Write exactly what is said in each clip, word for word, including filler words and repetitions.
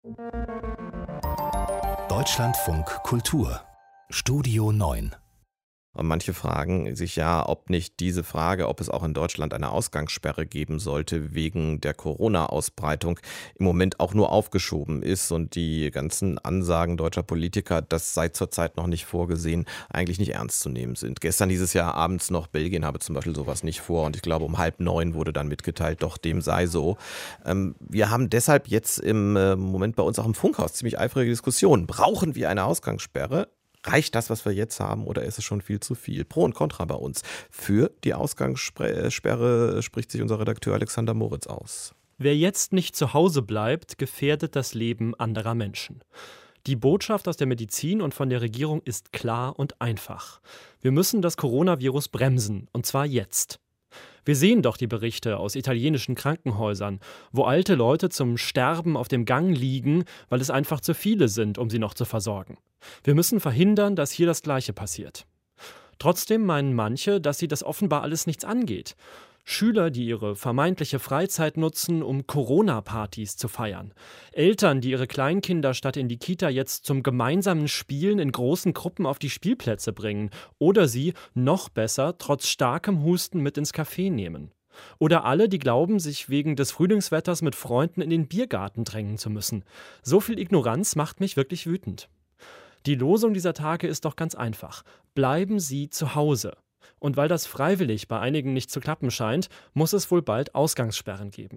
Deutschlandfunk Kultur Studio neun. Und manche fragen sich ja, ob nicht diese Frage, ob es auch in Deutschland eine Ausgangssperre geben sollte, wegen der Corona-Ausbreitung im Moment auch nur aufgeschoben ist und die ganzen Ansagen deutscher Politiker, das sei zurzeit noch nicht vorgesehen, eigentlich nicht ernst zu nehmen sind. Gestern hieß es ja abends noch, Belgien habe zum Beispiel sowas nicht vor und ich glaube um halb neun wurde dann mitgeteilt, doch dem sei so. Ähm, wir haben deshalb jetzt im äh, Moment bei uns auch im Funkhaus ziemlich eifrige Diskussionen. Brauchen wir eine Ausgangssperre? Reicht das, was wir jetzt haben, oder ist es schon viel zu viel? Pro und Contra bei uns. Für die Ausgangssperre spricht sich unser Redakteur Alexander Moritz aus. Wer jetzt nicht zu Hause bleibt, gefährdet das Leben anderer Menschen. Die Botschaft aus der Medizin und von der Regierung ist klar und einfach. Wir müssen das Coronavirus bremsen, und zwar jetzt. Wir sehen doch die Berichte aus italienischen Krankenhäusern, wo alte Leute zum Sterben auf dem Gang liegen, weil es einfach zu viele sind, um sie noch zu versorgen. Wir müssen verhindern, dass hier das Gleiche passiert. Trotzdem meinen manche, dass sie das offenbar alles nichts angeht. Schüler, die ihre vermeintliche Freizeit nutzen, um Corona-Partys zu feiern. Eltern, die ihre Kleinkinder statt in die Kita jetzt zum gemeinsamen Spielen in großen Gruppen auf die Spielplätze bringen. Oder sie, noch besser, trotz starkem Husten mit ins Café nehmen. Oder alle, die glauben, sich wegen des Frühlingswetters mit Freunden in den Biergarten drängen zu müssen. So viel Ignoranz macht mich wirklich wütend. Die Losung dieser Tage ist doch ganz einfach. Bleiben Sie zu Hause. Und weil das freiwillig bei einigen nicht zu klappen scheint, muss es wohl bald Ausgangssperren geben.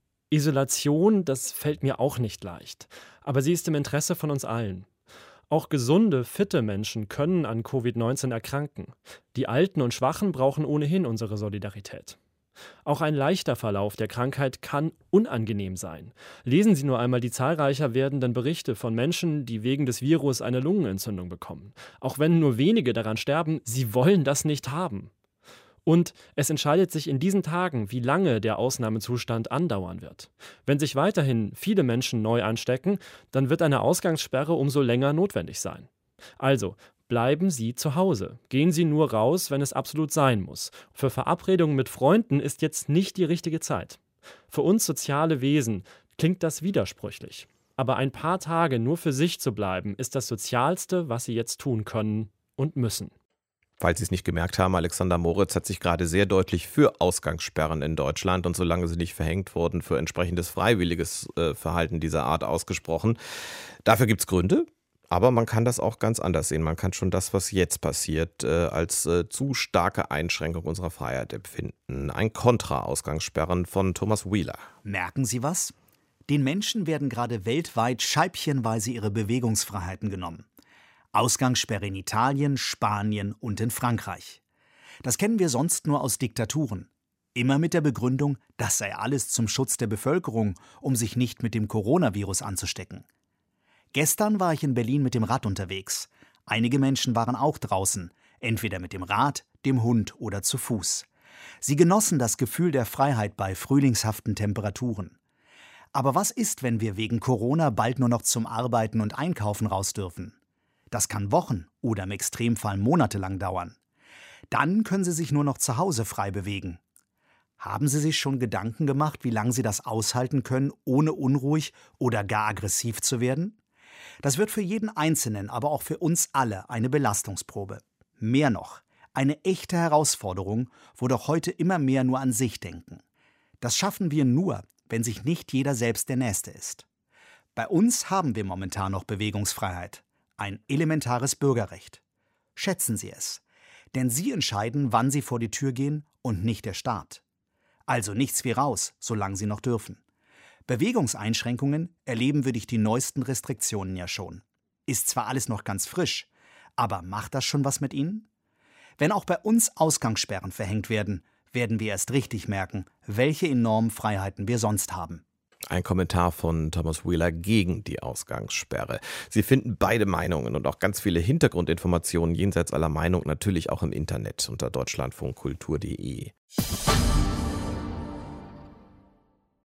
Isolation, das fällt mir auch nicht leicht. Aber sie ist im Interesse von uns allen. Auch gesunde, fitte Menschen können an Covid neunzehn erkranken. Die Alten und Schwachen brauchen ohnehin unsere Solidarität. Auch ein leichter Verlauf der Krankheit kann unangenehm sein. Lesen Sie nur einmal die zahlreicher werdenden Berichte von Menschen, die wegen des Virus eine Lungenentzündung bekommen. Auch wenn nur wenige daran sterben, sie wollen das nicht haben. Und es entscheidet sich in diesen Tagen, wie lange der Ausnahmezustand andauern wird. Wenn sich weiterhin viele Menschen neu anstecken, dann wird eine Ausgangssperre umso länger notwendig sein. Also, bleiben Sie zu Hause. Gehen Sie nur raus, wenn es absolut sein muss. Für Verabredungen mit Freunden ist jetzt nicht die richtige Zeit. Für uns soziale Wesen klingt das widersprüchlich. Aber ein paar Tage nur für sich zu bleiben, ist das Sozialste, was Sie jetzt tun können und müssen. Falls Sie es nicht gemerkt haben, Alexander Moritz hat sich gerade sehr deutlich für Ausgangssperren in Deutschland und solange sie nicht verhängt wurden, für entsprechendes freiwilliges äh, Verhalten dieser Art ausgesprochen. Dafür gibt es Gründe. Aber man kann das auch ganz anders sehen. Man kann schon das, was jetzt passiert, äh, als äh, zu starke Einschränkung unserer Freiheit empfinden. Ein Kontra-Ausgangssperren von Thomas Wheeler. Merken Sie was? Den Menschen werden gerade weltweit scheibchenweise ihre Bewegungsfreiheiten genommen. Ausgangssperre in Italien, Spanien und in Frankreich. Das kennen wir sonst nur aus Diktaturen. Immer mit der Begründung, das sei alles zum Schutz der Bevölkerung, um sich nicht mit dem Coronavirus anzustecken. Gestern war ich in Berlin mit dem Rad unterwegs. Einige Menschen waren auch draußen, entweder mit dem Rad, dem Hund oder zu Fuß. Sie genossen das Gefühl der Freiheit bei frühlingshaften Temperaturen. Aber was ist, wenn wir wegen Corona bald nur noch zum Arbeiten und Einkaufen raus dürfen? Das kann Wochen oder im Extremfall monatelang dauern. Dann können Sie sich nur noch zu Hause frei bewegen. Haben Sie sich schon Gedanken gemacht, wie lange Sie das aushalten können, ohne unruhig oder gar aggressiv zu werden? Das wird für jeden Einzelnen, aber auch für uns alle eine Belastungsprobe. Mehr noch, eine echte Herausforderung, wo doch heute immer mehr nur an sich denken. Das schaffen wir nur, wenn sich nicht jeder selbst der Nächste ist. Bei uns haben wir momentan noch Bewegungsfreiheit, ein elementares Bürgerrecht. Schätzen Sie es, denn Sie entscheiden, wann Sie vor die Tür gehen und nicht der Staat. Also nichts wie raus, solange Sie noch dürfen. Bewegungseinschränkungen erleben wir durch die neuesten Restriktionen ja schon. Ist zwar alles noch ganz frisch, aber macht das schon was mit Ihnen? Wenn auch bei uns Ausgangssperren verhängt werden, werden wir erst richtig merken, welche enormen Freiheiten wir sonst haben. Ein Kommentar von Thomas Wheeler gegen die Ausgangssperre. Sie finden beide Meinungen und auch ganz viele Hintergrundinformationen jenseits aller Meinung natürlich auch im Internet unter deutschlandfunkkultur punkt de.